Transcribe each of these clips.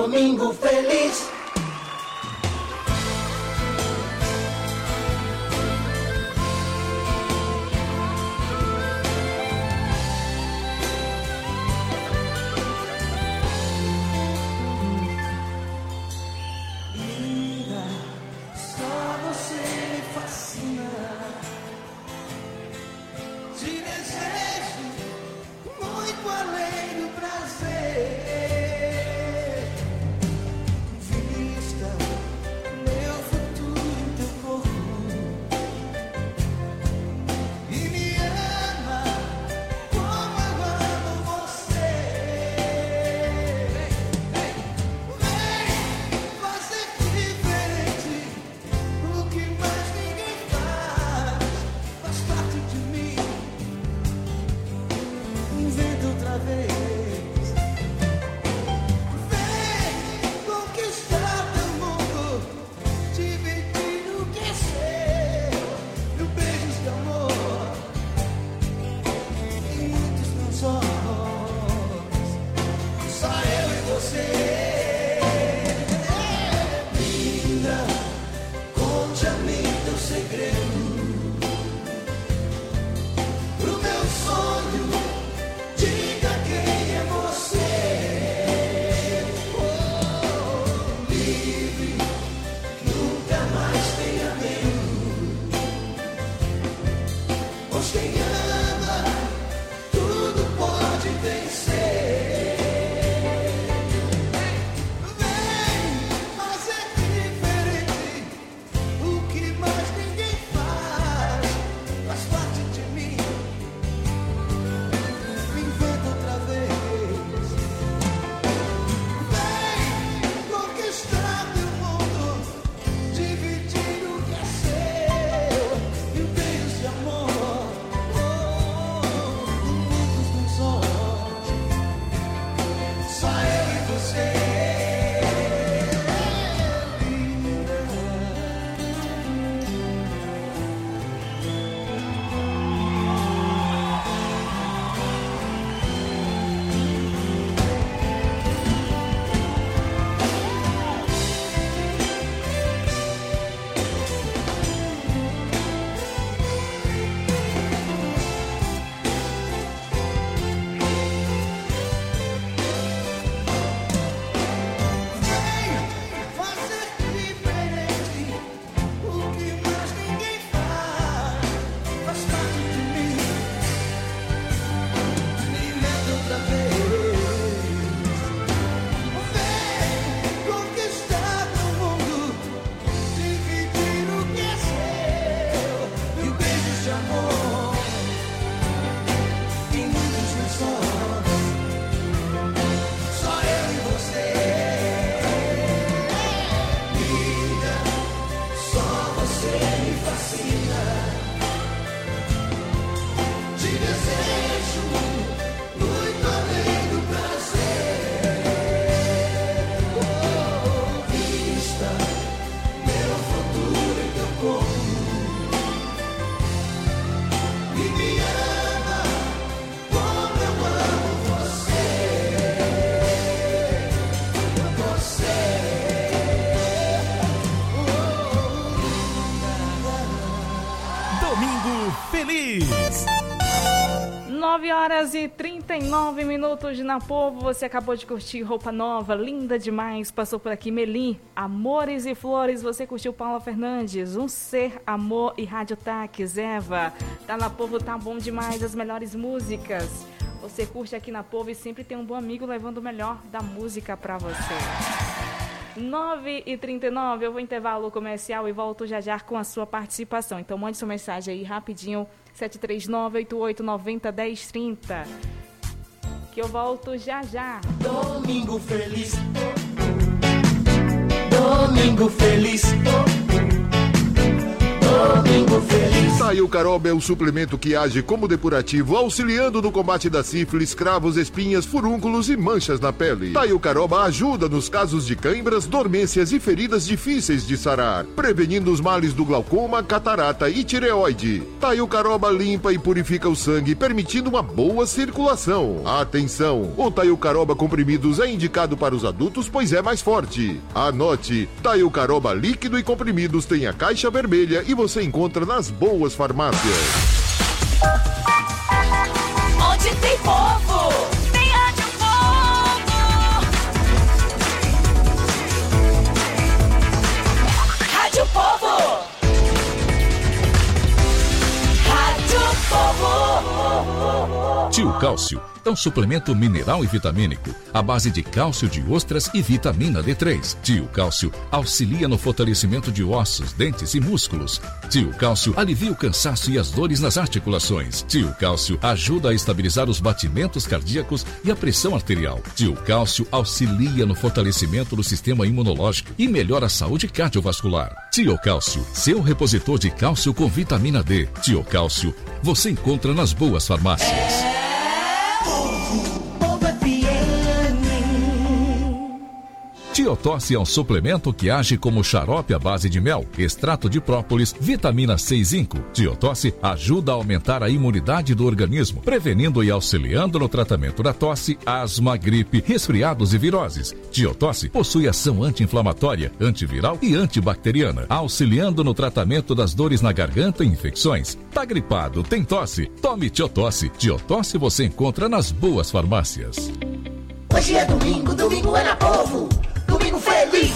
Domingo Feliz. Feliz. 9h39 na Povo. Você acabou de curtir Roupa Nova, linda demais. Passou por aqui Melim, Amores e Flores. Você curtiu Paula Fernandes, Um Ser, Amor e Rádio Taques. Eva, tá na Povo, tá bom demais. As melhores músicas você curte aqui na Povo e sempre tem um bom amigo levando o melhor da música pra você. 9h39, eu vou intervalo comercial e volto já já com a sua participação. Então mande sua mensagem aí rapidinho, 739-8890-1030, que eu volto já já. Domingo Feliz, Domingo Feliz, Domingo Feliz. Taio Caroba é o suplemento que age como depurativo, auxiliando no combate da sífilis, cravos, espinhas, furúnculos e manchas na pele. Taio Caroba ajuda nos casos de cãibras, dormências e feridas difíceis de sarar, prevenindo os males do glaucoma, catarata e tireoide. Taio Caroba limpa e purifica o sangue, permitindo uma boa circulação. Atenção! O Taio Caroba comprimidos é indicado para os adultos, pois é mais forte. Anote: Taio Caroba líquido e comprimidos tem a caixa vermelha e você encontra nas boas farmácias. Onde tem povo, tem Rádio Povo. Rádio Povo. Rádio Povo. Tio Cálcio é um suplemento mineral e vitamínico à base de cálcio de ostras e vitamina D3. Tio Cálcio auxilia no fortalecimento de ossos, dentes e músculos. Tio Cálcio alivia o cansaço e as dores nas articulações. Tio Cálcio ajuda a estabilizar os batimentos cardíacos e a pressão arterial. Tio Cálcio auxilia no fortalecimento do sistema imunológico e melhora a saúde cardiovascular. Tio Cálcio, seu repositor de cálcio com vitamina D. Tio Cálcio, você encontra nas boas farmácias. Tiotosse é um suplemento que age como xarope à base de mel, extrato de própolis, vitamina C e zinco. Tiotosse ajuda a aumentar a imunidade do organismo, prevenindo e auxiliando no tratamento da tosse, asma, gripe, resfriados e viroses. Tiotosse possui ação anti-inflamatória, antiviral e antibacteriana, auxiliando no tratamento das dores na garganta e infecções. Tá gripado, tem tosse? Tome Tiotosse. Tiotosse você encontra nas boas farmácias. Hoje é domingo, domingo é na Povo. Domingo Feliz!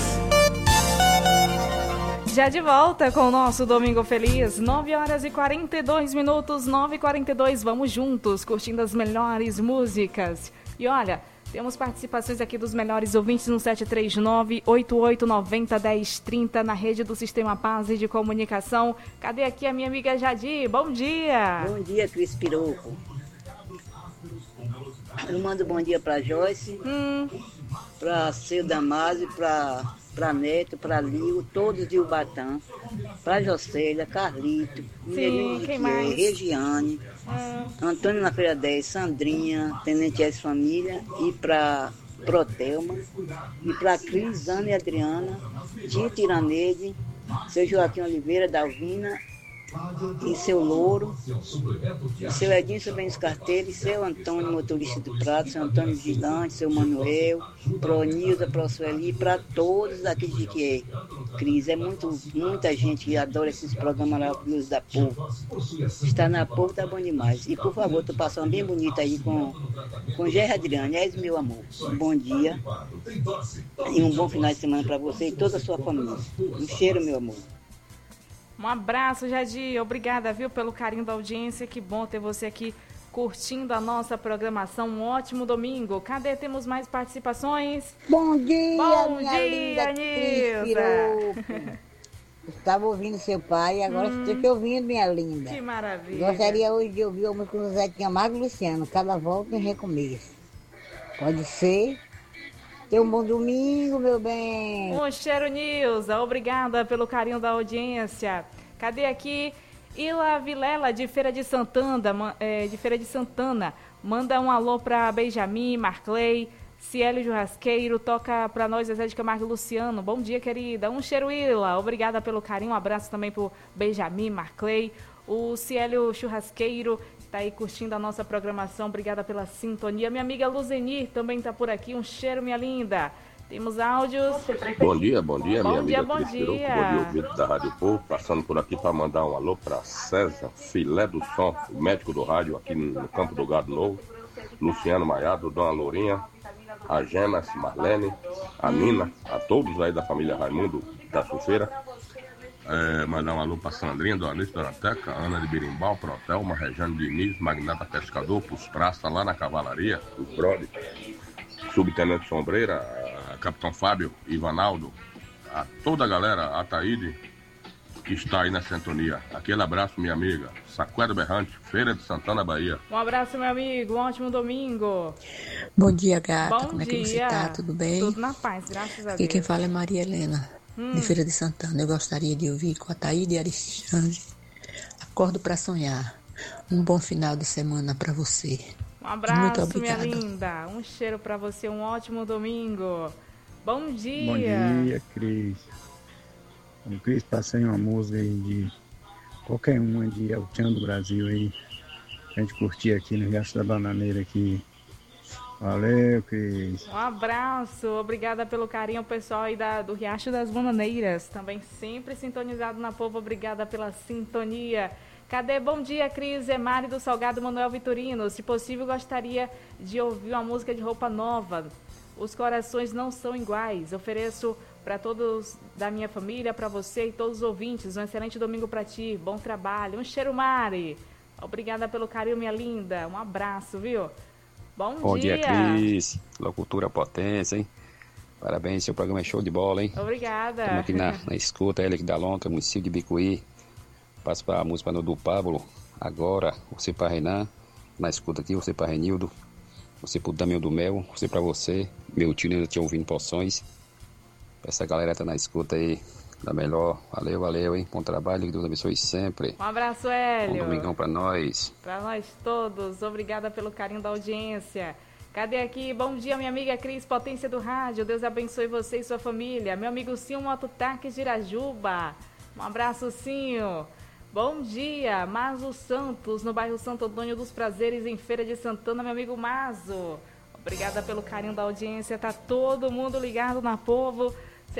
Já de volta com o nosso Domingo Feliz, 9 horas e 42 minutos, 9h42, vamos juntos, curtindo as melhores músicas. E olha, temos participações aqui dos melhores ouvintes no 739-8890-1030 na rede do Sistema Paz de Comunicação. Cadê aqui a minha amiga Jadi? Bom dia! Bom dia, Cris Piroco. Eu mando bom dia para Joyce, para Seu Damásio, para Neto, para Lio, todos de Ubatã, para Jocélia, Carlito, Regiane, Antônio na Feira 10, Sandrinha, Tenente S Família, e para Protelma, e para Cris, Ana e Adriana, Tito Iraneide, seu Joaquim Oliveira, Dalvina, e seu Louro, e seu Edinho Bens Carteiro, e seu Antônio Motorista do Prato, seu Antônio Vigilante, seu Manuel, pro Nilda, pro Sueli, para todos aqui de que é Cris. É muita gente que adora esses programas maravilhosos da Povo. Está na Povo, tá bom demais. E por favor, tô passando bem bonita aí com Gerra Adriane, és meu amor. Bom dia e um bom final de semana para você e toda a sua família. Um cheiro, meu amor. Um abraço, Jadi. Obrigada, viu, pelo carinho da audiência. Que bom ter você aqui curtindo a nossa programação. Um ótimo domingo. Cadê? Temos mais participações? Bom dia, bom minha dia, Nilda. Estava ouvindo seu pai e agora estou te ouvindo, minha linda. Que maravilha. Gostaria hoje de ouvir a música do Zé Camargo e Luciano. Cada volta em recomeço. Pode ser? Tenha um bom domingo, meu bem. Um cheiro, Nilza. Obrigada pelo carinho da audiência. Cadê aqui? Ila Vilela, de Feira de Santana. Manda um alô para Benjamin, Marclay, Cielo Churrasqueiro. Toca para nós, Zé de Camargo e Luciano. Bom dia, querida. Um cheiro, Ila. Obrigada pelo carinho. Um abraço também para o Benjamin, Marclay. O Cielo Churrasqueiro está aí curtindo a nossa programação. Obrigada pela sintonia. Minha amiga Luzenir também está por aqui. Um cheiro, minha linda. Temos áudios. Bom dia, minha amiga. Bom dia. Bom dia, ouvinte da Rádio Povo. Passando por aqui para mandar um alô para César Filé do Som, o médico do rádio aqui no Campo do Gado Novo. Luciano Maiado, Dona Lourinha, a Gemas, Marlene, a Nina, a todos aí da família Raimundo da Sufeira. Mandar um alô para Sandrinha, Dona Alice, Dona Teca, Ana de Birimbau, Protelma, Regiane Diniz, Magnata Pescador, Pus Praça, lá na Cavalaria, o Brode, Subtenente Sombreira, Capitão Fábio, Ivanaldo, a toda a galera, a Taíde, que está aí na sintonia. Aquele abraço, minha amiga. Saquedo Berrante, Feira de Santana, Bahia. Um abraço, meu amigo. Um ótimo domingo. Bom dia, gata. Bom Como dia. é que você tá? Tudo bem? Tudo na paz, graças a Deus. Aqui quem fala é Maria Helena. de Feira de Santana. Eu gostaria de ouvir com a Taíde Alexandre. Acordo para sonhar. Um bom final de semana para você. Um abraço, muito obrigada. minha linda. Um cheiro para você, um ótimo domingo. Bom dia. Bom dia, Cris. Cris, passei uma música aí de qualquer uma de El Chan do Brasil aí. A gente curtir aqui no Riacho da Bananeira aqui. Valeu, Cris. Um abraço, obrigada pelo carinho, pessoal aí do Riacho das Bananeiras. Também sempre sintonizado na Povo, obrigada pela sintonia. Cadê? Bom dia, Cris. É Mari do Salgado Manuel Vitorino. Se possível, gostaria de ouvir uma música de Roupa Nova. Os corações não são iguais. Ofereço para todos da minha família, para você e todos os ouvintes. Um excelente domingo para ti. Bom trabalho. Um cheiro, Mari. Obrigada pelo carinho, minha linda. Um abraço, viu? Bom dia, Cris. Locutora potência, hein? Parabéns, seu programa é show de bola, hein? Obrigada. Estamos aqui na escuta, ele aqui da Lonca, município de Bicuí. Passo para a música do Pablo. Agora, você para Renan. Na escuta aqui, você para Renildo. Você para o Damião do Mel. Você para você. Meu tio ainda tinha ouvindo poções. Essa galera tá na escuta aí. Da melhor. Valeu, hein? Bom trabalho, que Deus abençoe sempre. Um abraço, Hélio. Bom domingão pra nós. Pra nós todos. Obrigada pelo carinho da audiência. Cadê aqui? Bom dia, minha amiga Cris, potência do rádio. Deus abençoe você e sua família. Meu amigo Cinho Mototáxi de Irajuba. Um abraço, Cinho. Bom dia, Mazo Santos, no bairro Santo Antônio dos Prazeres, em Feira de Santana, meu amigo Mazo. Obrigada pelo carinho da audiência. Tá todo mundo ligado na Povo.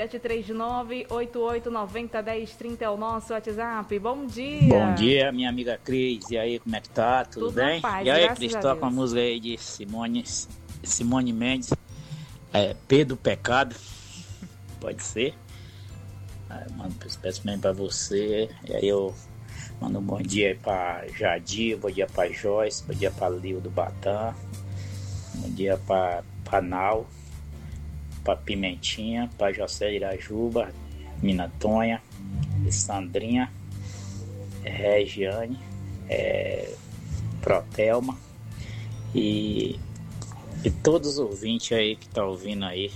739-8890-1030 é o nosso WhatsApp. Bom dia. Bom dia, minha amiga Cris. E aí, como é que tá? Tudo bem? Paz, e aí, Cris, toca uma música aí de Simone Mendes. Pedro Pecado. Pode ser? Mando especialmente pra você. E aí eu mando um bom dia aí pra Jadir, bom dia pra Joyce, bom dia pra Lio do Batã, bom dia pra Nau, para Pimentinha, para José Irajuba, Mina Tonha, Sandrinha, Regiane, Protelma e todos os ouvintes aí que estão ouvindo aí.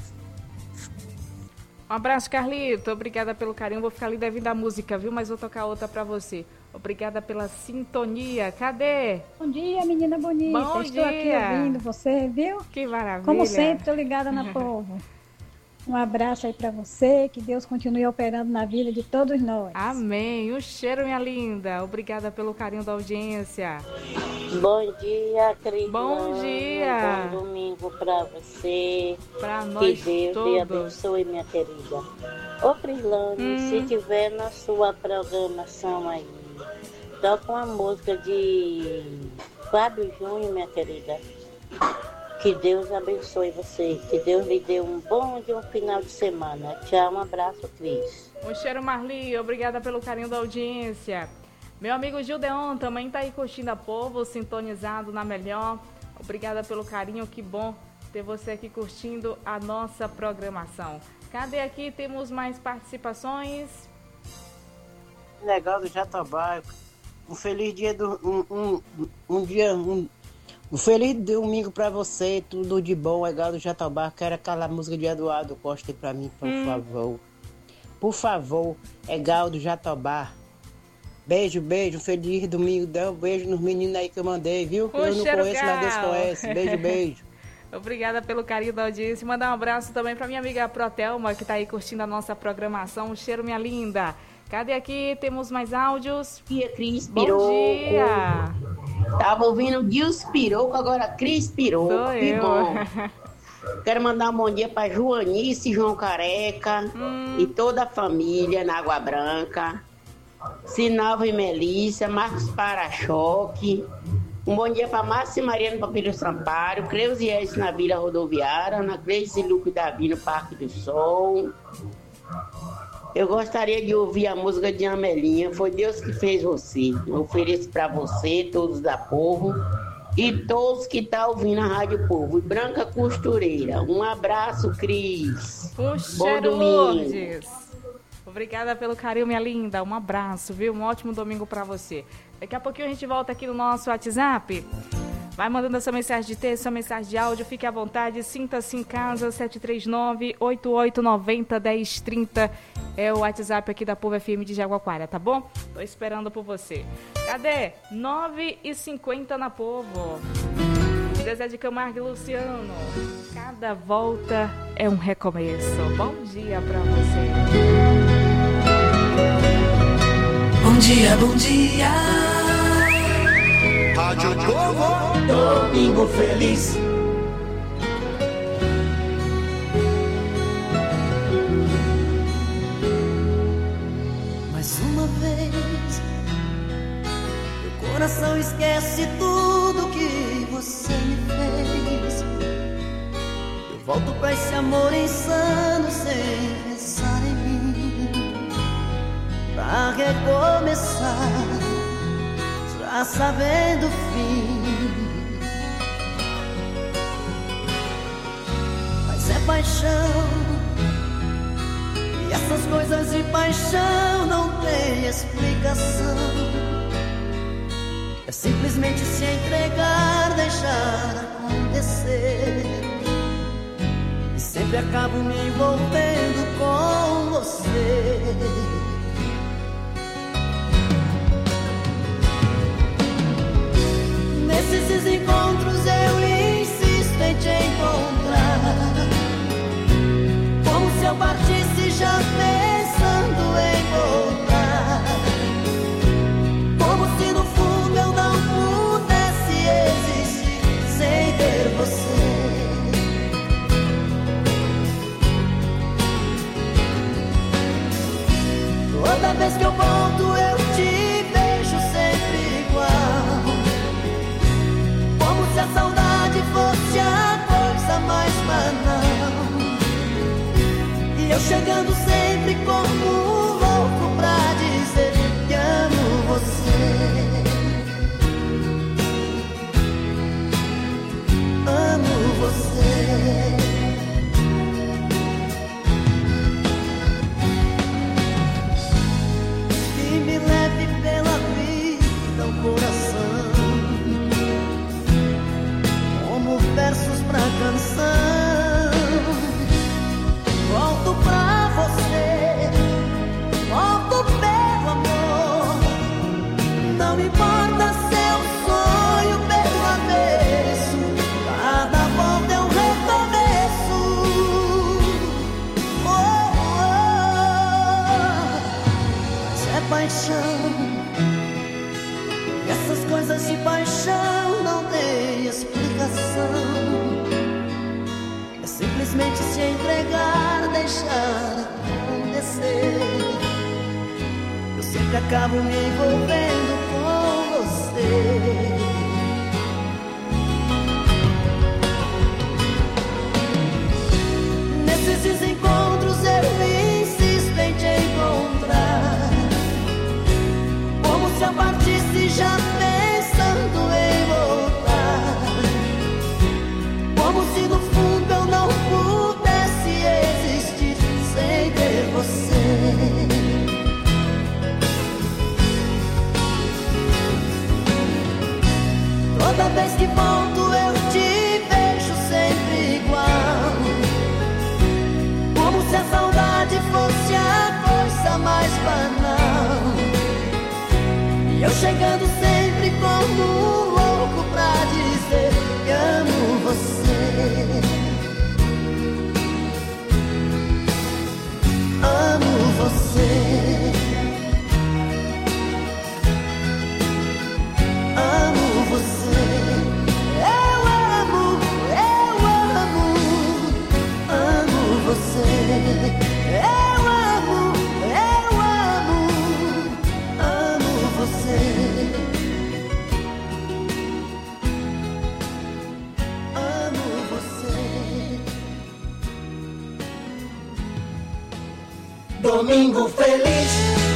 Um abraço, Carlito. Obrigada pelo carinho. Vou ficar ali devendo a música, viu? Mas vou tocar outra para você. Obrigada pela sintonia. Cadê? Bom dia, menina bonita. Bom Estou dia. aqui ouvindo você, viu? Que maravilha. Como sempre, estou ligada na Povo. Um abraço aí para você, que Deus continue operando na vida de todos nós. Amém. Um cheiro, minha linda. Obrigada pelo carinho da audiência. Bom dia, Cris. Bom dia. Bom domingo para você. Para nós que Deus todos. te abençoe, minha querida. Ô, Crislane, se tiver na sua programação aí, toca uma música de Fábio Júnior, minha querida. Que Deus abençoe você. Que Deus lhe dê um bom final de semana. Tchau, um abraço, Cris. Um cheiro, Marli. Obrigada pelo carinho da audiência. Meu amigo Gildeon também tá aí curtindo a Povo, sintonizado na melhor. Obrigada pelo carinho. Que bom ter você aqui curtindo a nossa programação. Cadê aqui? Temos mais participações. Legal do Jatobá. Um feliz dia um feliz domingo pra você, tudo de bom, legal do Jatobá. Quero aquela música de Eduardo Costa aí pra mim, por favor. Por favor, legal do Jatobá. Beijo, feliz domingo. Dá um beijo nos meninos aí que eu mandei, viu? Eu não conheço, mas Deus conhece. Beijo. Obrigada pelo carinho da audiência. Mandar um abraço também pra minha amiga Protelma, que tá aí curtindo a nossa programação. Um cheiro, minha linda. Cadê aqui? Temos mais áudios. Dia, Cris Bom Piroco. dia. Tava ouvindo Gils Piroco, agora Cris Piroco. Sou que eu. bom. Quero mandar um bom dia pra Joanice, João Careca e toda a família na Água Branca. Sinalva e Melissa, Marcos Para-Choque. Um bom dia para Márcia e Mariano Papiro Sampaio, Creuzies na Vila Rodoviária, Ana Cleice e Luque Davi no Parque do Sol. Eu gostaria de ouvir a música de Amelinha, Foi Deus que Fez Você. Eu ofereço para você, todos da Povo, e todos que estão ouvindo a Rádio Povo. E Branca Costureira. Um abraço, Cris. Um cheiro, Lourdes. Obrigada pelo carinho, minha linda. Um abraço, viu? Um ótimo domingo para você. Daqui a pouquinho a gente volta aqui no nosso WhatsApp. Vai mandando essa mensagem de texto, essa mensagem de áudio, fique à vontade, sinta-se em casa, 739-8890-1030 é o WhatsApp aqui da Povo FM de Jaguaquara, tá bom? Tô esperando por você. Cadê? 9h50 na Povo. Zezé de Camargo e Luciano. Cada volta é um recomeço. Bom dia pra você. Bom dia, bom dia. Rádio Povo, domingo feliz. Mais uma vez, meu coração esquece tudo que você me fez. Eu volto pra esse amor insano sem pensar em mim, pra recomeçar, já sabendo o fim. Mas é paixão, e essas coisas de paixão não tem explicação. É simplesmente se entregar, deixar acontecer, e sempre acabo me envolvendo com você. Nesses encontros eu insisto em te encontrar, como se eu partisse já pensando em voltar, como se no fundo eu não pudesse existir sem ter você. Toda vez que eu volto eu te vejo sempre igual, como se a saudade fosse a coisa mais banal, e eu chegando sempre como um louco pra dizer que amo você. Amo você. E me leve pela vida o coração, como versos pra canção. Volto pra você, volto pelo amor. Não importa seu sonho pelo avesso, cada volta é um recomeço. Oh, mas é paixão, e essas coisas de paixão não tem explicação. É simplesmente se entregar, deixar acontecer. Eu sempre acabo me envolvendo com você. Nesses encontros eu insisto em te encontrar, como se eu partisse já pensando em voltar, como se no fundo eu não pudesse existir sem ter você. Toda vez que volto eu te vejo sempre igual, como se a saudade fosse a coisa mais banal, e eu chegando sempre como um louco pra dizer que amo você. Amo você. Amo você. Eu amo você. Eu amo você. Amo você. Domingo feliz.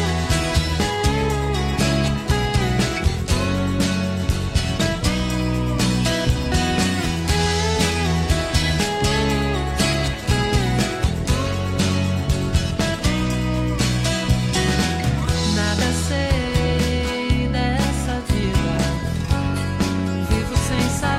Nada sei dessa vida, vivo sem saber.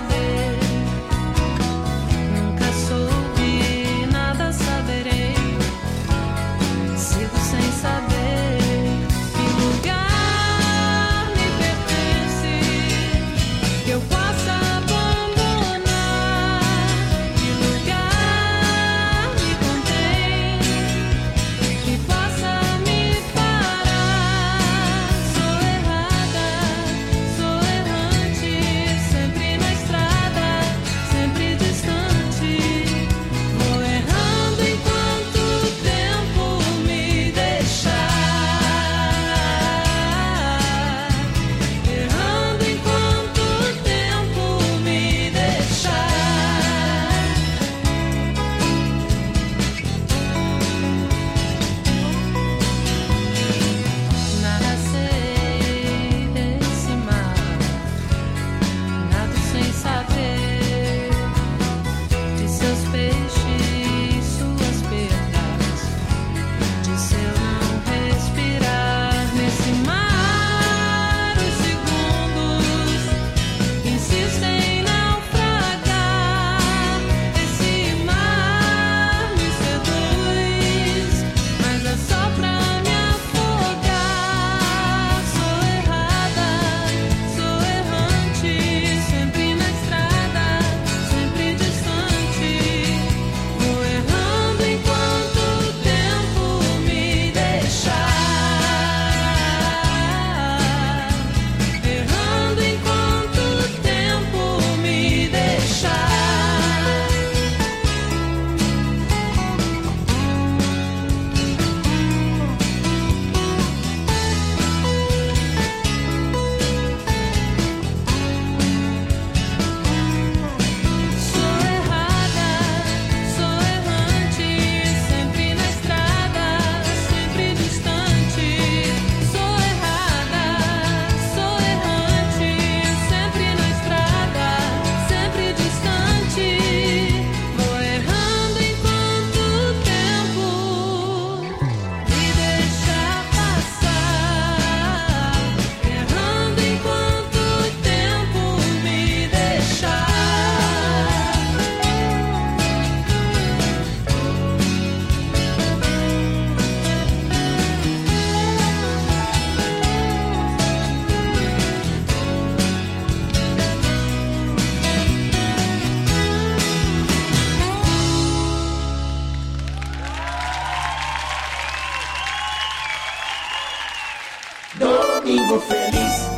Domingo feliz.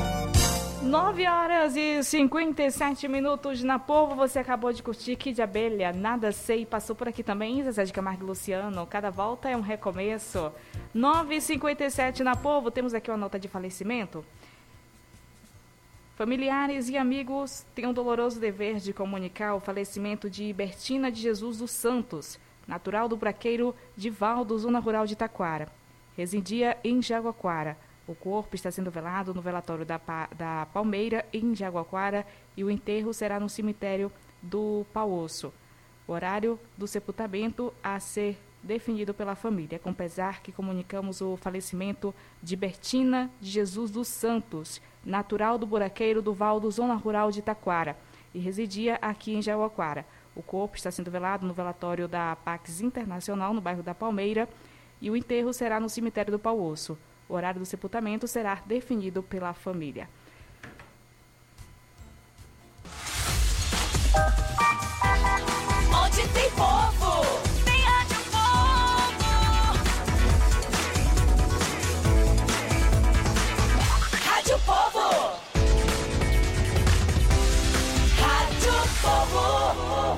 9h57 na Povo. Você acabou de curtir Kid Abelha, Nada Sei. Passou por aqui também Zezé de Camargo e Luciano. Cada volta é um recomeço. 9h57 na Povo. Temos aqui uma nota de falecimento. Familiares e amigos têm o doloroso dever de comunicar o falecimento de Bertina de Jesus dos Santos, natural do Braqueiro de Valdo, zona rural de Taquara. Residia em Jaguaquara. O corpo está sendo velado no velatório da Palmeira, em Jaguaquara, e o enterro será no cemitério do Pauosso. O horário do sepultamento a ser definido pela família. Com pesar que comunicamos o falecimento de Bertina de Jesus dos Santos, natural do Buraqueiro do Valdo, zona rural de Taquara, e residia aqui em Jaguaquara. O corpo está sendo velado no velatório da Pax Internacional, no bairro da Palmeira, e o enterro será no cemitério do Pauosso. O horário do sepultamento será definido pela família. Onde tem povo, tem Rádio Povo. Rádio Povo. Rádio Povo.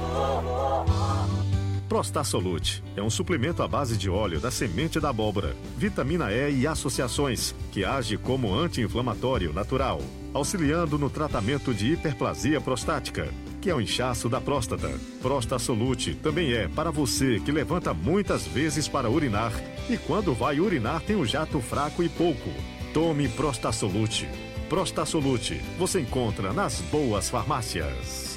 Prostasolute é um suplemento à base de óleo da semente da abóbora, vitamina E e associações, que age como anti-inflamatório natural, auxiliando no tratamento de hiperplasia prostática, que é o inchaço da próstata. Prostasolute também é para você que levanta muitas vezes para urinar e quando vai urinar tem um jato fraco e pouco. Tome Prostasolute. Prostasolute você encontra nas boas farmácias.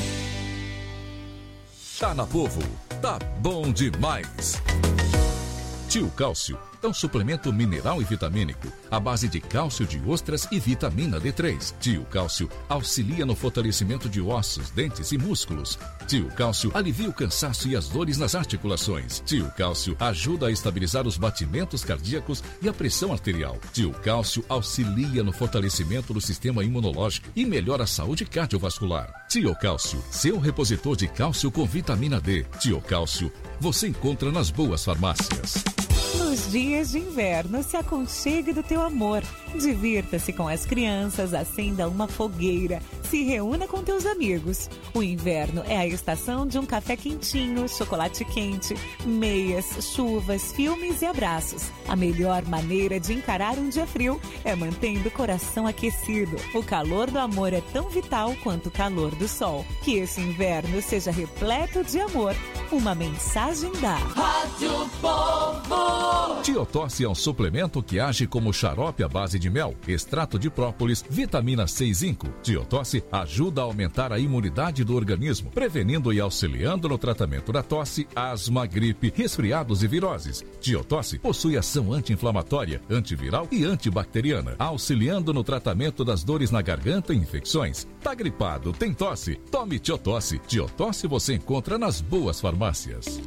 Tá na Povo, tá bom demais. Tio Cálcio é um suplemento mineral e vitamínico à base de cálcio de ostras e vitamina D3. Tio Cálcio auxilia no fortalecimento de ossos, dentes e músculos. Tio Cálcio alivia o cansaço e as dores nas articulações. Tio Cálcio ajuda a estabilizar os batimentos cardíacos e a pressão arterial. Tio Cálcio auxilia no fortalecimento do sistema imunológico e melhora a saúde cardiovascular. Tio Cálcio, seu repositor de cálcio com vitamina D. Tio Cálcio, você encontra nas boas farmácias. Nos dias de inverno, se aconchegue do teu amor. Divirta-se com as crianças, acenda uma fogueira, se reúna com teus amigos. O inverno é a estação de um café quentinho, chocolate quente, meias, chuvas, filmes e abraços. A melhor maneira de encarar um dia frio é mantendo o coração aquecido. O calor do amor é tão vital quanto o calor do sol. Que esse inverno seja repleto de amor. Uma mensagem da Rádio Povo. Tiotosse é um suplemento que age como xarope à base de mel, extrato de própolis, vitamina C e zinco. Tiotosse ajuda a aumentar a imunidade do organismo, prevenindo e auxiliando no tratamento da tosse, asma, gripe, resfriados e viroses. Tiotosse possui ação anti-inflamatória, antiviral e antibacteriana, auxiliando no tratamento das dores na garganta e infecções. Tá gripado, tem tosse? Tome Tiotosse. Tiotosse você encontra nas boas farmácias.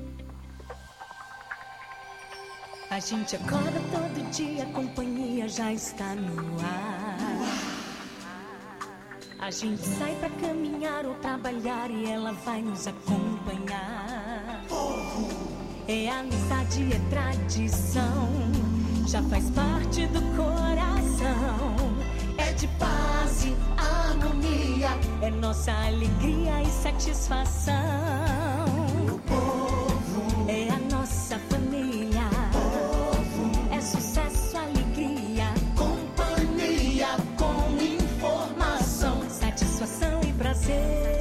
A gente acorda todo dia, a companhia já está no ar. A gente sai pra caminhar ou trabalhar e ela vai nos acompanhar. É amizade, é tradição, já faz parte do coração. É de paz e harmonia, é nossa alegria e satisfação. O povo é a nossa família. É sucesso, alegria, companhia com informação, satisfação e prazer.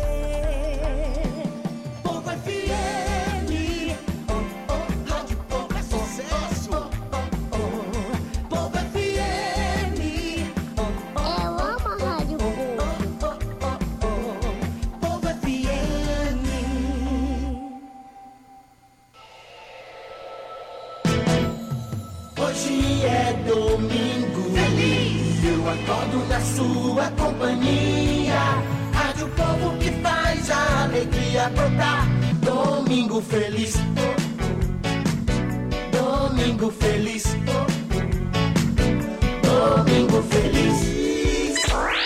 Povo FM, Rádio Povo é sucesso. Povo FM, eu amo a Rádio Povo. Povo FM. Hoje é domingo feliz, eu acordo na sua companhia. Rádio Povo que faz a alegria brotar. Domingo feliz, domingo feliz, domingo feliz.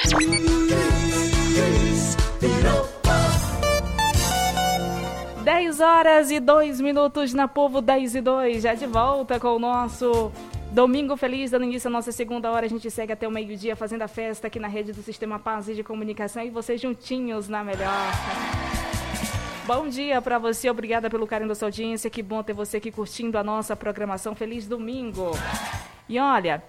Virou 10h02 na Povo, 10h02, já de volta com o nosso Domingo feliz, dando início à nossa segunda hora. A gente segue até o meio-dia fazendo a festa aqui na rede do Sistema Paz de Comunicação e vocês juntinhos na melhor. Bom dia para você, obrigada pelo carinho da sua audiência. Que bom ter você aqui curtindo a nossa programação. Feliz domingo. E olha,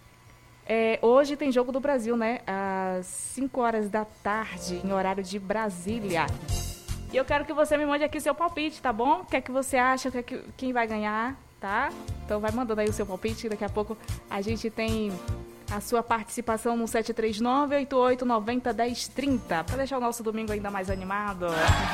hoje tem Jogo do Brasil, né? Às 5 horas da tarde, em horário de Brasília. E eu quero que você me mande aqui seu palpite, tá bom? O que é que você acha? Quem vai ganhar? Tá? Então vai mandando aí o seu palpite, daqui a pouco a gente tem a sua participação no 739-8890-1030, para deixar o nosso domingo ainda mais animado.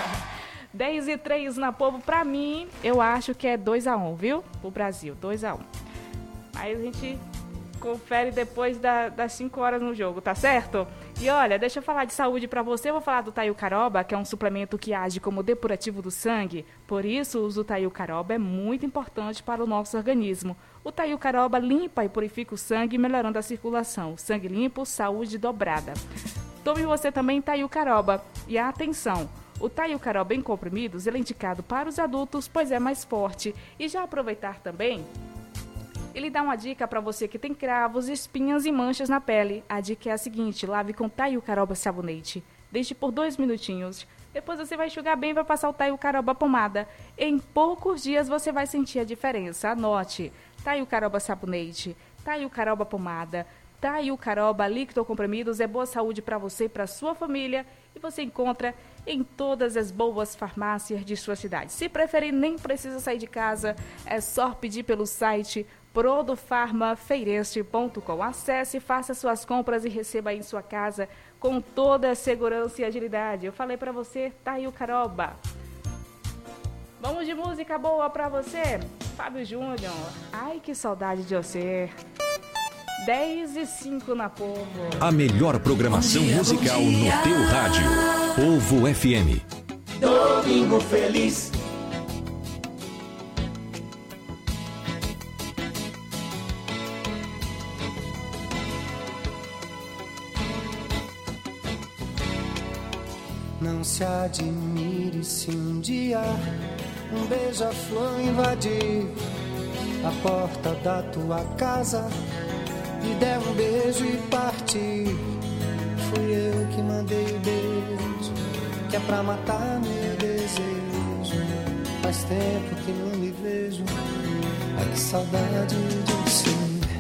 10:03 na Povo, pra mim, eu acho que é 2-1, viu? O Brasil, 2-1. Aí a gente confere depois das 5 horas no jogo, tá certo? E olha, deixa eu falar de saúde pra você. Eu vou falar do Taiu Caroba, que é um suplemento que age como depurativo do sangue. Por isso, o uso do Taiu Caroba é muito importante para o nosso organismo. O Taiu Caroba limpa e purifica o sangue, melhorando a circulação. Sangue limpo, saúde dobrada. Tome você também Taiu Caroba. E atenção, o Taiu Caroba em comprimidos ele é indicado para os adultos, pois é mais forte. E já aproveitar também, ele dá uma dica para você que tem cravos, espinhas e manchas na pele. A dica é a seguinte: lave com Taiu Caroba sabonete. Deixe por 2 minutinhos. Depois você vai enxugar bem e vai passar o Taiu Caroba pomada. Em poucos dias você vai sentir a diferença. Anote: Taiu Caroba sabonete, Taiu Caroba pomada, Taiu Caroba líquido ou comprimidos. É boa saúde para você e para sua família. E você encontra em todas as boas farmácias de sua cidade. Se preferir, nem precisa sair de casa. É só pedir pelo site produfarmafeirense.com. Acesse, faça suas compras e receba aí em sua casa com toda a segurança e agilidade. Eu falei pra você, Taiu Caroba. Vamos de música boa pra você? Fábio Júnior. Ai, que saudade de você. 10:05 na Povo. A melhor programação musical no teu rádio. Povo FM. Domingo feliz. Não se admire se um dia um beija-flor invadir a porta da tua casa e der um beijo e partir. Fui eu que mandei o beijo, que é pra matar meu desejo. Faz tempo que não me vejo, ai que saudade de você.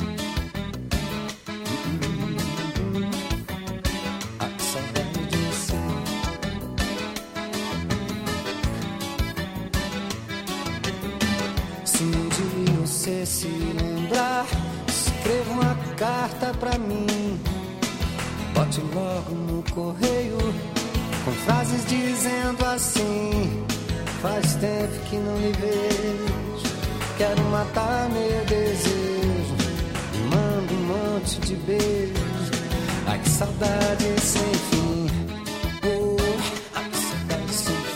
Se lembrar, escreva uma carta pra mim, bote logo no correio com frases dizendo assim: faz tempo que não lhe vejo, quero matar meu desejo, e mando um monte de beijos, ai que saudade sem fim. Oh, ai que saudade sem fim.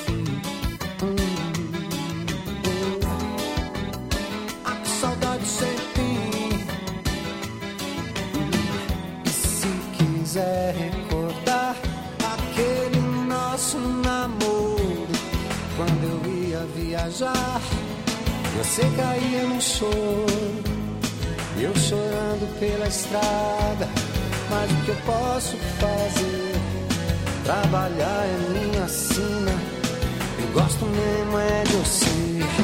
Quiser recordar aquele nosso namoro, quando eu ia viajar, você caía no choro, eu chorando pela estrada. Mas o que eu posso fazer? Trabalhar é minha sina, eu gosto mesmo é de você.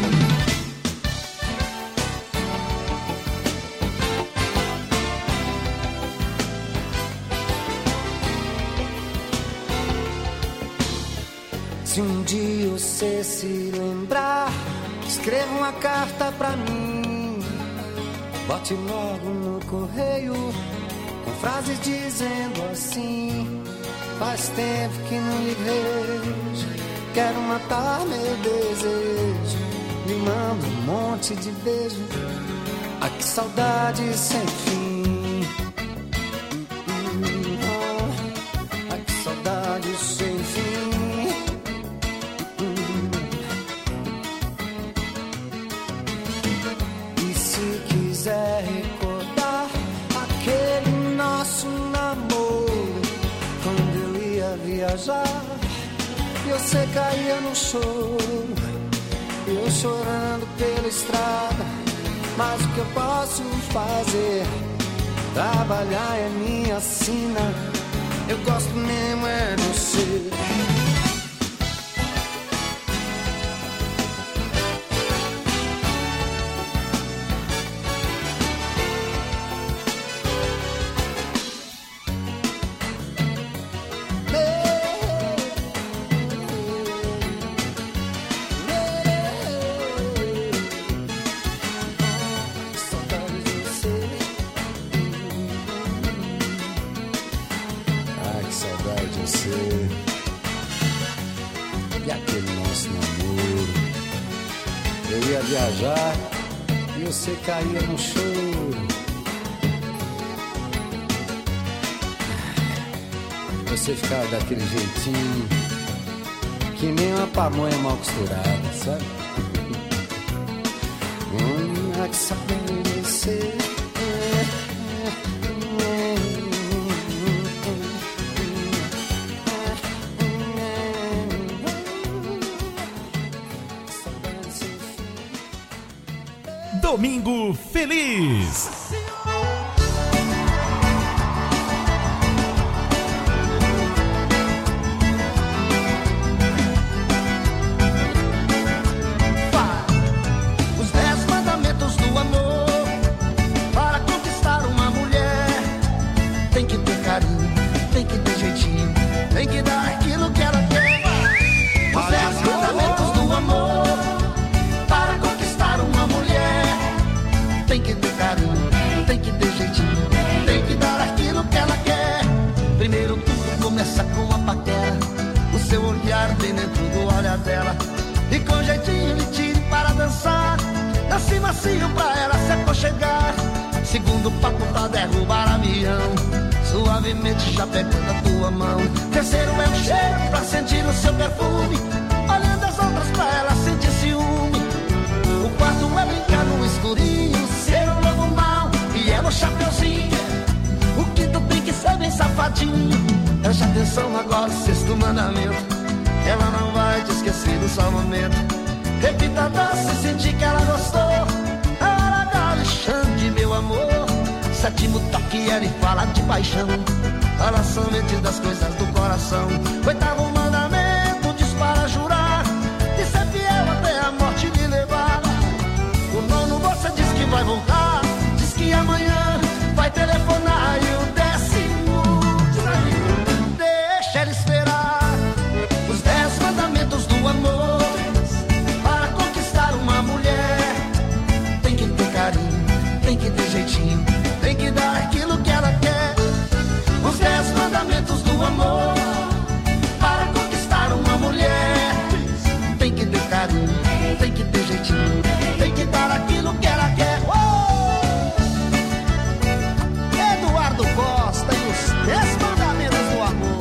Se um dia você se lembrar, escreva uma carta pra mim, bote logo no correio com frases dizendo assim: faz tempo que não lhe vejo, quero matar meu desejo, me manda um monte de beijo, ai que saudade sem fim. Ai que saudade sem fim. Quiser recordar aquele nosso namoro, quando eu ia viajar e você caía no choro, eu chorando pela estrada. Mas o que eu posso fazer? Trabalhar é minha sina. Eu gosto mesmo é de você. E aquele nosso namoro, eu ia viajar e você caía no choro. Você ficava daquele jeitinho que nem uma pamonha mal costurada, sabe? Que saudade de você. Domingo Feliz. Os 10 mandamentos do amor. Para conquistar uma mulher, tem que ter carinho, tem que ter jeitinho, tem que dar aquilo que ela quer. Os 10 mandamentos do amor. Para conquistar uma mulher, tem que ter carinho, tem que ter jeitinho, tem que dar aquilo que ela quer. Primeiro tudo começa com a paquera, o seu olhar bem dentro do olhar dela. E com jeitinho lhe tire para dançar, dance macio pra ela se aconchegar. Segundo papo pra derrubar avião, suavemente já pegando a tua mão. Terceiro é um cheiro pra sentir o seu perfume, olhando as outras pra ela sentir ciúme. O quarto é brincar no escurinho, ser um lobo mau e ela o chapeuzinho. O quinto tem que ser bem safadinho. Preste atenção agora, sexto mandamento, ela não vai te esquecer do só momento. Repita a dança e sentir que ela gostou. Ela Alexandre, meu amor. Sétimo toque, ela fala de paixão, fala somente das coisas do coração. Oitavo mandamento, diz para jurar de ser fiel até a morte lhe levar. O nono você diz que vai voltar, diz que amanhã vai telefonar. E o décimo, deixa ela esperar. Os 10 mandamentos do amor. Para conquistar uma mulher, tem que ter carinho, tem que ter jeitinho, tem que dar aquilo que ela quer. Os 10 mandamentos do amor. Para conquistar uma mulher, tem que ter carinho, tem que ter jeitinho, tem que dar aquilo que ela quer. Eduardo Costa e os 10 mandamentos do amor.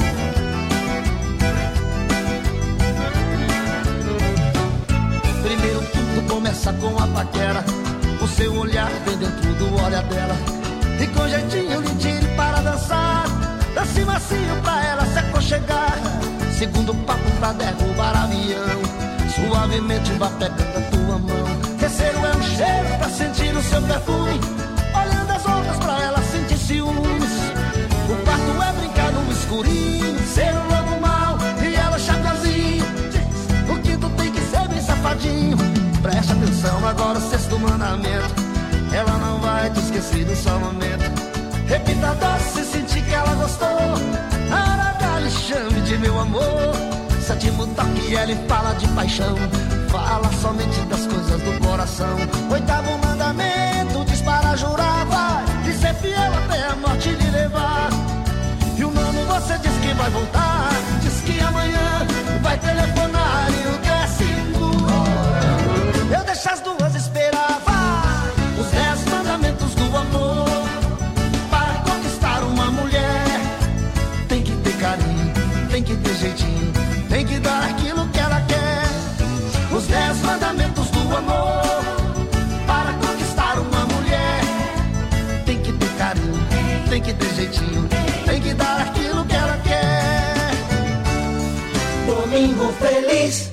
Primeiro tudo começa com a paquera, o seu olhar bem dentro do olhar dela. E com jeitinho lhe tire para dançar, dance macio pra ela se aconchegar. Segundo papo pra derrubar avião, suavemente vá pegando a tua mão. Terceiro é um cheiro pra sentir o seu perfume, olhando as outras pra ela sentir ciúmes. O quarto é brincar no escurinho, ser um lobo mau e ela chapeuzinho. O quinto tem que ser bem safadinho. Preste atenção agora, sexto mandamento, ela não vai te esquecer do só momento. Repita a doce e sentir que ela gostou. Aragale, chame de meu amor. Sétimo toque, ela fala de paixão, fala somente das coisas do coração. Oitavo mandamento, diz para jurar, vai de ser fiel até a morte lhe levar. E o nono você diz que vai voltar, diz que amanhã vai telefonar. E o décimo, eu deixo as duas esperar, vai. Os 10 mandamentos do amor. Para conquistar uma mulher, tem que ter carinho, tem que ter jeitinho, tem que dar aquilo que ela quer. Os 10 mandamentos do amor. Para conquistar uma mulher, tem que ter carinho, tem que ter jeitinho, tem que dar aquilo que ela quer. Domingo Feliz.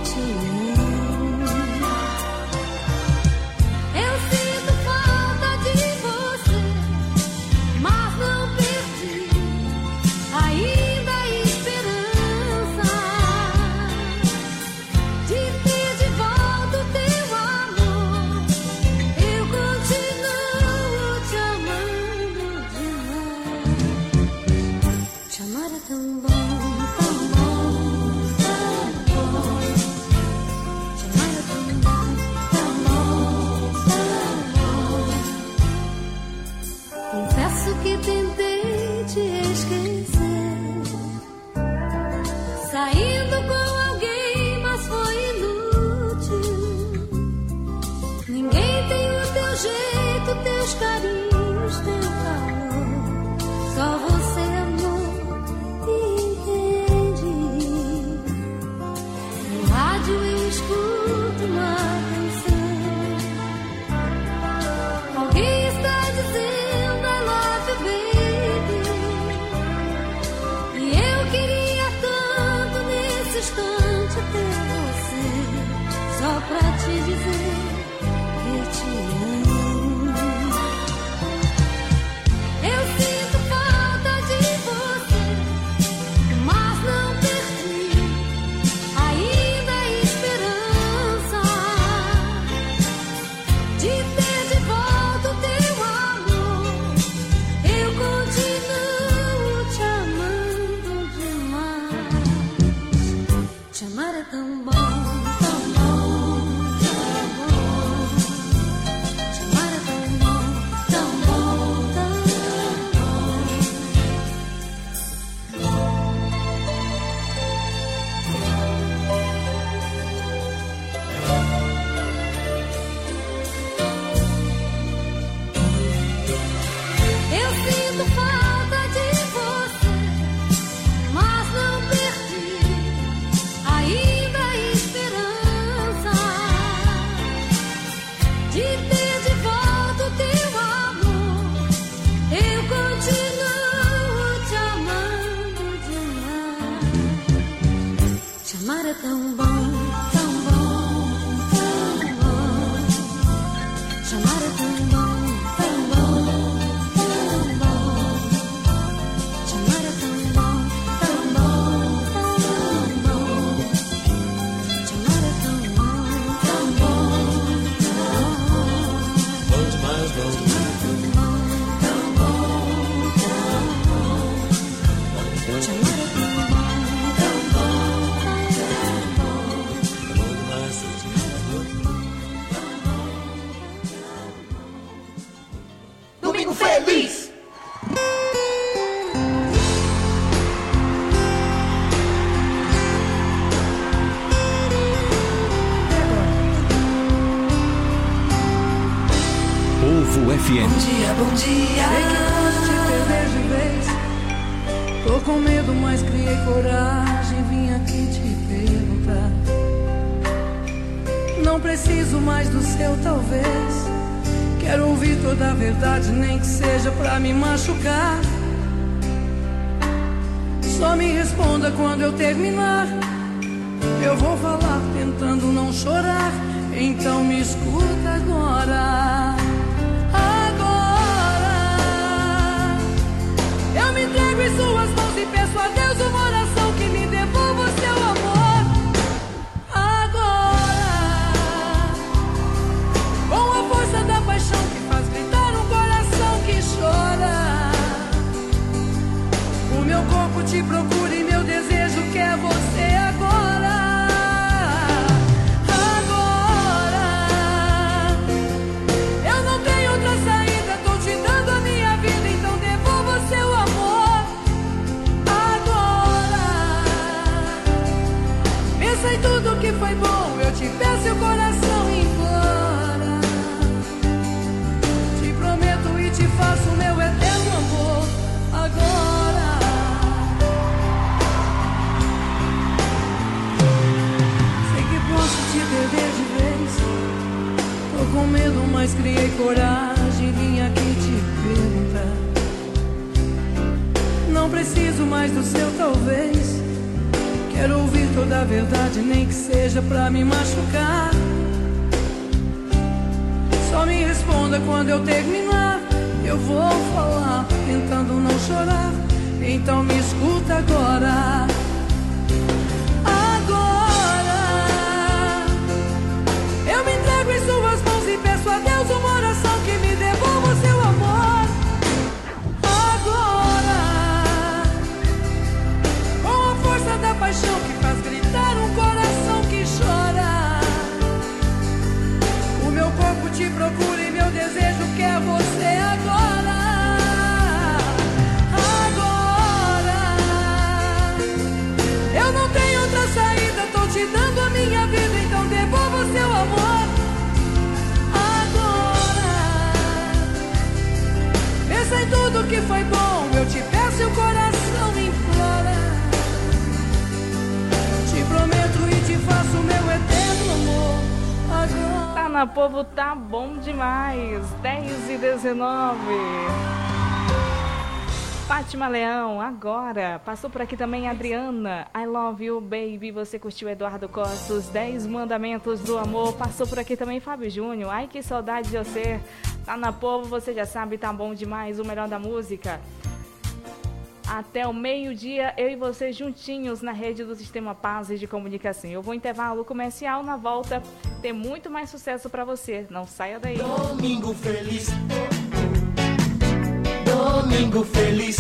te amo. Eu sinto falta de você, mas não perdi ainda a esperança de ter de volta o teu amor. Eu continuo te amando demais. Te amar é tão bom, tão bom, tão bom. Te amar é tão bom, tão bom, tão bom. Confesso que tentei te esquecer, saindo com alguém, mas foi inútil. Ninguém tem o teu jeito, teus carinhos, teu calor. Só você, amor, entende. No rádio eu escuto uma canção. Alguém está dizendo I love you, baby. E eu queria tanto nesse instante ter você, só pra te dizer que te amo. Eu sinto falta de você, mas não perdi ainda a esperança de ter de volta o teu amor. Eu continuo te amando demais. Te amar é tão bom, tão bom, tão bom. Te amar é tão bom, tão bom, tão Eu sinto falta de você, mas não perdi ainda a esperança de ter de volta o teu amor. Eu continuo te amando demais. Te amar é tão bom, tão bom, tão bom. Te amar é tão bom, tão bom, tão bom. Te amar é tão bom, tão bom, tão bom. Te amar é tão bom, tão bom, tão bom. Bom demais, bom demais. Tão bom, tão bom. Te amar é tão bom, tão bom, tão bom. Bom demais, bom demais. Domingo Feliz! Povo FM. Bom dia. Sei que posso te perder de vez. Tô com medo, mas criei coragem. Vim aqui te perguntar. Não preciso mais do seu talvez. Quero ouvir toda a verdade, nem que seja pra me machucar. Só me responda quando eu terminar. Eu vou falar tentando não chorar. Então me escuta agora. Eu me entrego em suas mãos e peço a Deus uma oração que me devolva o seu amor. Agora, com a força da paixão que faz gritar um coração que chora. O meu corpo te procura e meu desejo quer você agora. Eu não tenho outra saída, tô te dando a minha vida, então devolva o seu amor. Agora, pensa em tudo que foi bom, eu te peço e o coração implora. Te prometo e te faço o meu eterno amor. Agora, sei que posso te perder de vez. Tô com medo, mas criei coragem. Vim aqui te perguntar. Não preciso mais do seu talvez. Quero ouvir toda a verdade, nem que seja pra me machucar. Só me responda quando eu terminar. Eu vou falar, tentando não chorar. Então me escuta agora. Agora eu me entrego em suas mãos e peço a Deus uma oração que me devolva o seu amor. Agora, com a força da paixão que faz gritar um coração que chora, o meu corpo te procura e meu desejo quer você agora. Eu não tenho outra saída, tô te dando a minha vida, então devolva o seu amor. Agora, pensa em tudo que foi bom, eu te peço e o coração implora. Te prometo e te faço meu eterno amor. Agora. Tá na Povo, tá bom demais. 10h19. Fátima Leão, agora. Passou por aqui também a Adriana. I love you, baby. Você curtiu Eduardo Costa, os 10 mandamentos do amor. Passou por aqui também Fábio Júnior. Ai, que saudade de você. Tá na Povo, você já sabe, tá bom demais. O melhor da música. Até o meio-dia, eu e você juntinhos na rede do Sistema Paz de Comunicação. Eu vou intervalo comercial, na volta tem muito mais sucesso pra você. Não saia daí. Domingo feliz. Domingo feliz.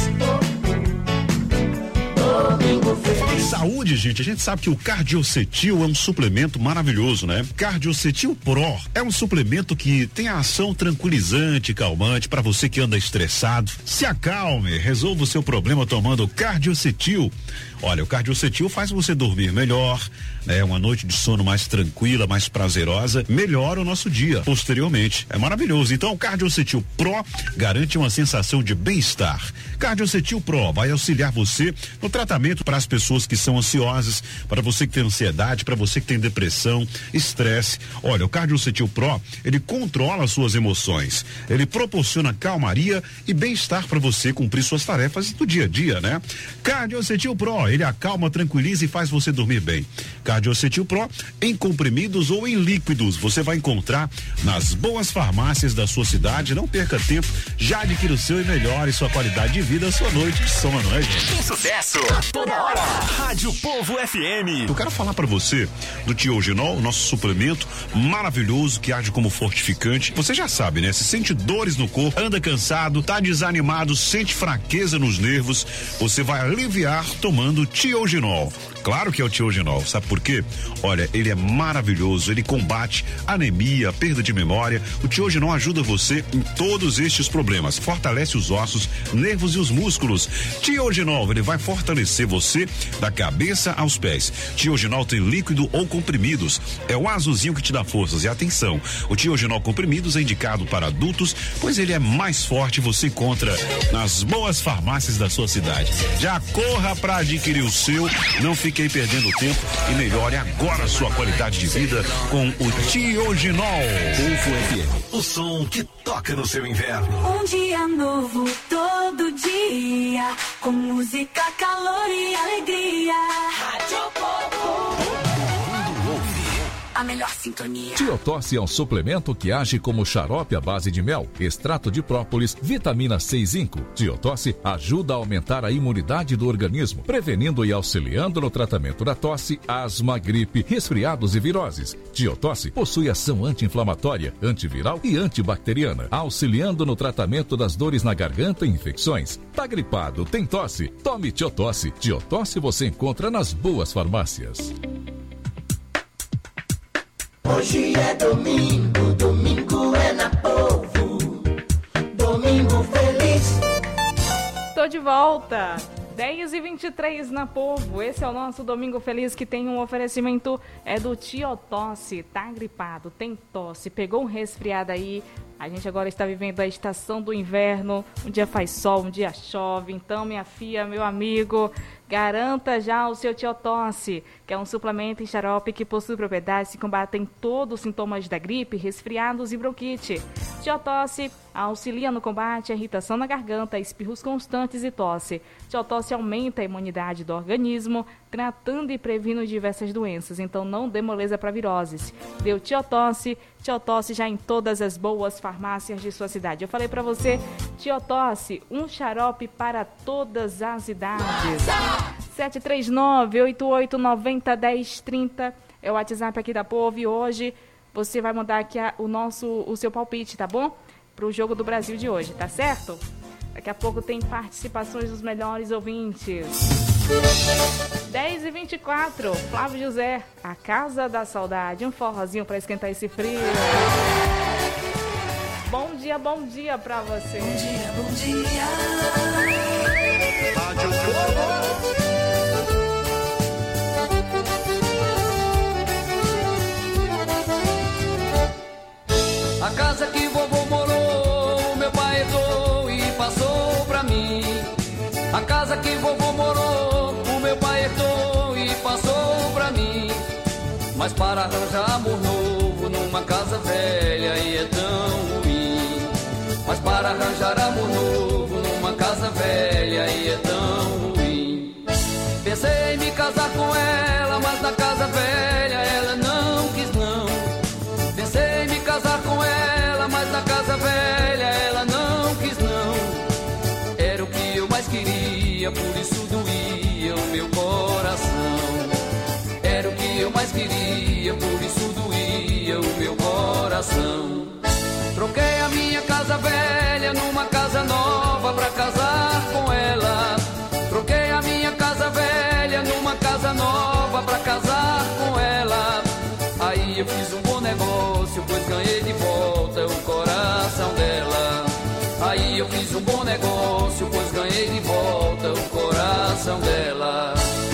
Domingo feliz. Saúde, gente. A gente sabe que o Cardiocetil é um suplemento maravilhoso, né? Cardiocetil Pro é um suplemento que tem a ação tranquilizante, calmante para você que anda estressado. Se acalme, resolva o seu problema tomando o Cardiocetil. Olha, o Cardiocetil faz você dormir melhor, né? Uma noite de sono mais tranquila, mais prazerosa, melhora o nosso dia posteriormente. É maravilhoso. Então, o Cardiocetil Pro garante uma sensação de bem-estar. Cardiocetil Pro vai auxiliar você no tratamento para as pessoas que são ansiosas, para você que tem ansiedade, para você que tem depressão, estresse. Olha, o Cardiocetil Pro, ele controla as suas emoções. Ele proporciona calmaria e bem-estar para você cumprir suas tarefas do dia a dia, né? Cardiocetil Pro, ele acalma, tranquiliza e faz você dormir bem. Cardiocetil Pro em comprimidos ou em líquidos, você vai encontrar nas boas farmácias da sua cidade. Não perca tempo, já adquira o seu e melhore sua qualidade de vida, sua noite de sono, não é, gente? Tem sucesso toda hora. Rádio Povo FM. Eu quero falar pra você do Tiogenol, nosso suplemento maravilhoso que age como fortificante. Você já sabe, né? Se sente dores no corpo, anda cansado, tá desanimado, sente fraqueza nos nervos, você vai aliviar tomando Tiogenol. Claro que é o Tiogenol, sabe por quê? Olha, ele é maravilhoso, ele combate anemia, perda de memória. O Tiogenol ajuda você em todos estes problemas, fortalece os ossos, nervos e os músculos. Tiogenol, ele vai fortalecer você da cabeça aos pés. Tiogenol tem líquido ou comprimidos, é o azulzinho que te dá forças. E atenção, o Tiogenol comprimidos é indicado para adultos, pois ele é mais forte, você encontra nas boas farmácias da sua cidade. Já corra para adquirir o seu, não fique aí perdendo tempo e melhore agora a sua qualidade de vida com o Tiogenol. Povo FM, o som que toca no seu inverno. Um dia novo, todo dia, com música, calor e alegria. Rádio Povo. A melhor sintonia. Tiotosse é um suplemento que age como xarope à base de mel, extrato de própolis, vitamina C e zinco. Tiotosse ajuda a aumentar a imunidade do organismo, prevenindo e auxiliando no tratamento da tosse, asma, gripe, resfriados e viroses. Tiotosse possui ação anti-inflamatória, antiviral e antibacteriana, auxiliando no tratamento das dores na garganta e infecções. Tá gripado, tem tosse? Tome Tiotosse. Tiotosse você encontra nas boas farmácias. Hoje é domingo, domingo é na Povo, domingo feliz. Tô de volta, 10h23 na Povo. Esse é o nosso Domingo Feliz, que tem um oferecimento do Tiotosse. Tá gripado, tem tosse, pegou um resfriado aí, A gente agora está vivendo a estação do inverno, um dia faz sol, um dia chove. Então, minha filha, meu amigo, garanta já o seu Tiotosse, que é um suplemento em xarope que possui propriedades que combatem todos os sintomas da gripe, resfriados e bronquite. Tiotosse auxilia no combate à irritação na garganta, espirros constantes e tosse. Tiotosse aumenta a imunidade do organismo, tratando e prevenindo diversas doenças. Então, não dê moleza para viroses. Deu Tiotosse já em todas as boas farmácias de sua cidade. Eu falei para você, Tiotosse, um xarope para todas as idades. 739-8890-1030 é o WhatsApp aqui da Povo. E hoje você vai mandar aqui o seu palpite, tá bom? Para o Jogo do Brasil de hoje, tá certo? Daqui a pouco tem participações dos melhores ouvintes. 10h24, Flávio José, A Casa da Saudade. Um forrozinho para esquentar esse frio. Bom dia pra você. Bom dia. Rádio A casa que vovô morou, meu pai herdou e passou pra mim. A casa que vovô morou, o meu pai herdou e passou pra mim. Mas para arranjar amor novo numa casa velha e é tão ruim. Mas para arranjar amor novo numa casa velha e é tão ruim. Pensei em me casar com ela, mas na casa velha ela não quis não. Pensei em me casar com ela, mas na casa velha ela não quis não. Era o que eu mais queria, por isso doía o meu coração. Era o que eu mais queria, por isso doía o meu coração. Troquei a minha casa velha numa casa nova pra casar com ela. Troquei a minha casa velha numa casa nova pra casar com ela. Aí eu fiz um bom negócio, pois ganhei de volta o coração dela. Aí eu fiz um bom negócio, pois ganhei de volta o coração dela.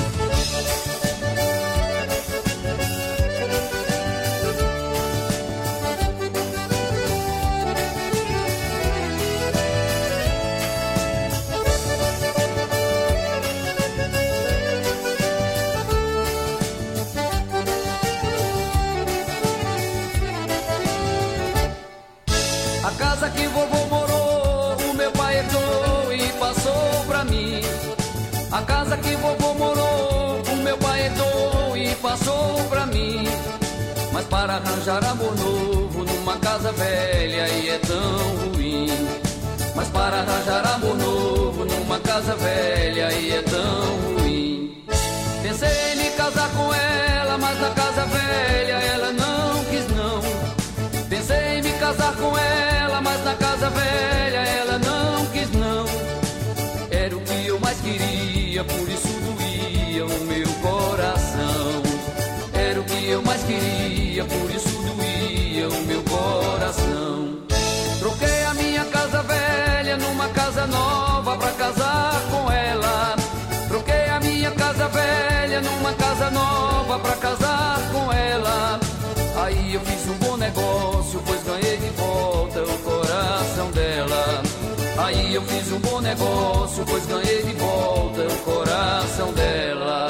A casa que vovô morou, o meu pai herdou e passou pra mim. A casa que vovô morou, o meu pai herdou e passou pra mim. Mas para arranjar amor novo numa casa velha e é tão ruim. Mas para arranjar amor novo numa casa velha e é tão ruim. Pensei em me casar com ela, mas na casa velha ela não quis não. Pensei em me casar com ela, mas na casa velha ela não quis não. Era o que eu mais queria, por isso doía o meu coração. Era o que eu mais queria, por isso doía o meu coração. Troquei a minha casa velha numa casa nova pra casar com ela. Troquei a minha casa velha numa casa nova pra casar com ela. Aí eu fiz um bom negócio, pois ganhei de volta o coração dela. Aí eu fiz um bom negócio, pois ganhei de volta o coração dela.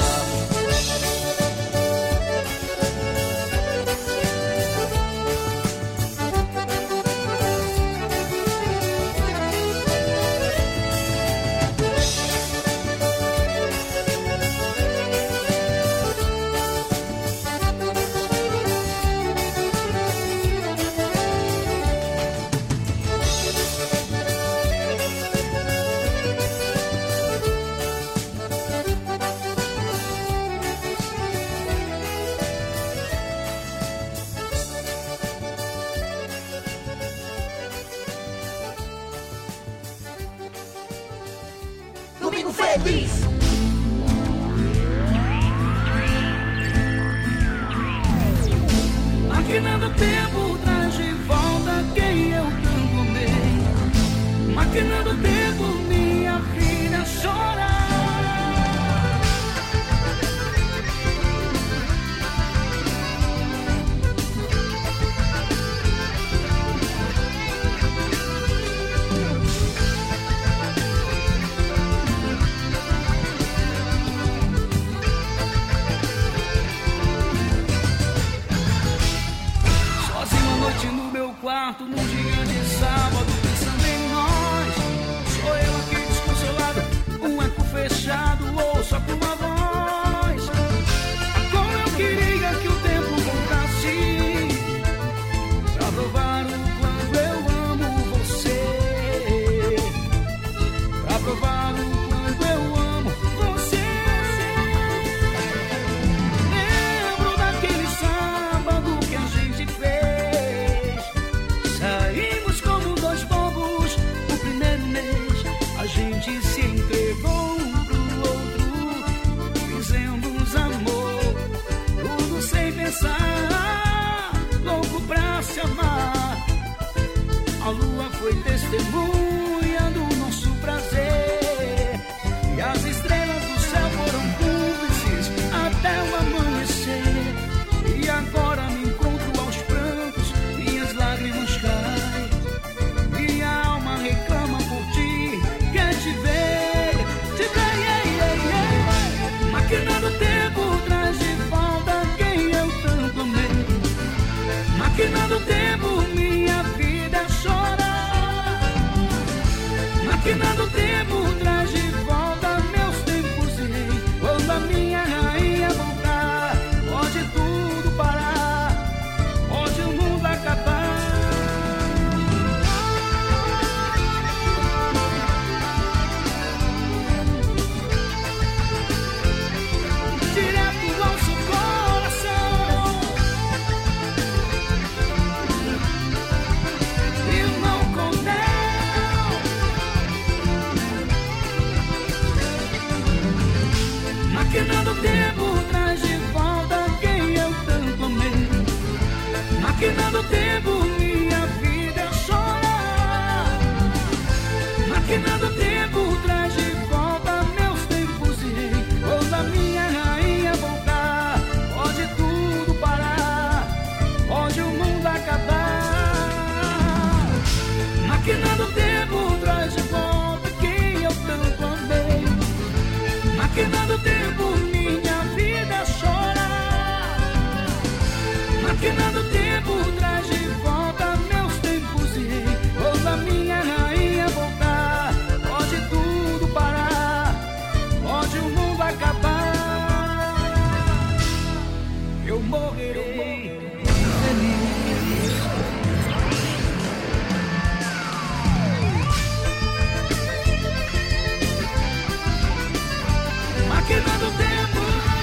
Domingo Feliz. Maquinando tempo, traz de volta quem eu tanto amei. Maquinando tempo, minha filha chora. Maquinando o tempo, traz de volta meus tempos e quando a minha rainha voltar, pode tudo parar, pode o mundo acabar. Direto ao seu coração, eu não condeno. Maquinando o tempo, traz de volta quem eu tanto amei. Maquinando o tempo, minha vida eu chorar. Maquinando o tempo, traz de volta meus tempos e quando a minha rainha voltar, pode tudo parar, pode o mundo acabar. Maquinando o tempo, traz de volta quem eu tanto amei. Maquinando o tempo, minha vida chorar. Maquinando o tempo, traz de volta meus tempos e quando a minha rainha voltar, pode tudo parar, pode o mundo acabar. Eu morrerei feliz. Maquinando o tempo,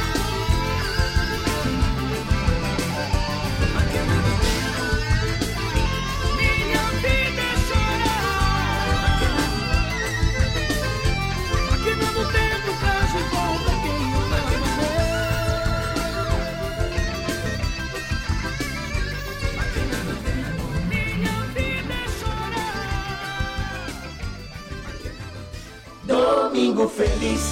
maquinando o tempo, minha vida é chorar. Maquinando o tempo, traz de volta quem eu tanto amei. Maquinando o tempo, minha vida é chorar. Domingo feliz.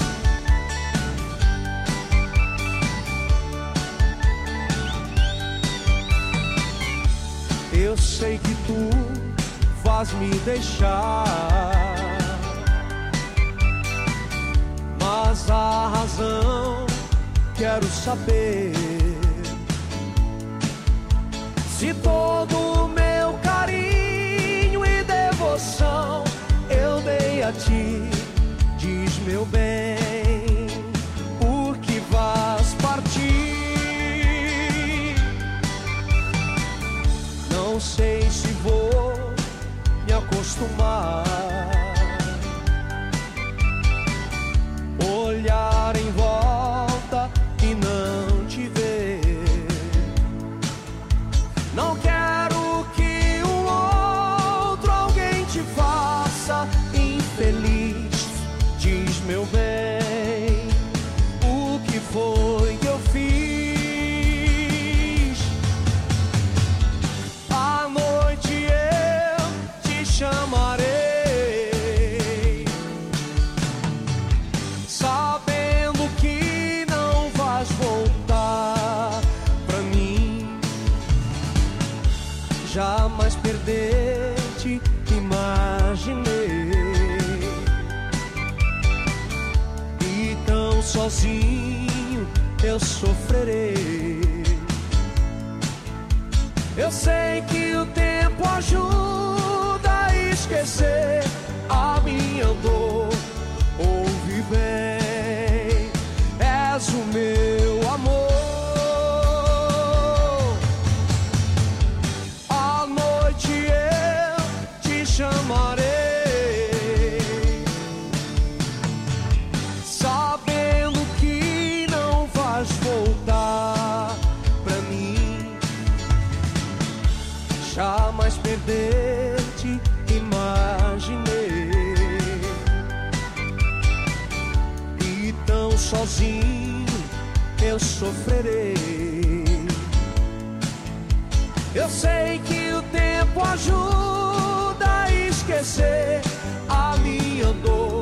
Eu sei que tu vais me deixar, mas a razão quero saber. Se todo o meu carinho e devoção eu dei a ti, diz meu bem, por que vais partir? Não sei se vou me acostumar, olhar em volta e não te ver. Não quero que um outro alguém te faça infeliz, diz meu bem, o que foi que eu fiz? À noite eu te chamarei, sabendo que não vais voltar pra mim. Jamais perder-te imaginei, e tão sozinho eu sofrerei. Eu sei que o tempo ajuda a esquecer a minha dor. Ouve bem, és o meu amor. À noite eu te chamarei, sabendo que não vais voltar pra mim. Jamais perder-te imaginei, e tão sozinho eu sofrerei. Eu sei que o tempo ajuda a esquecer a minha dor.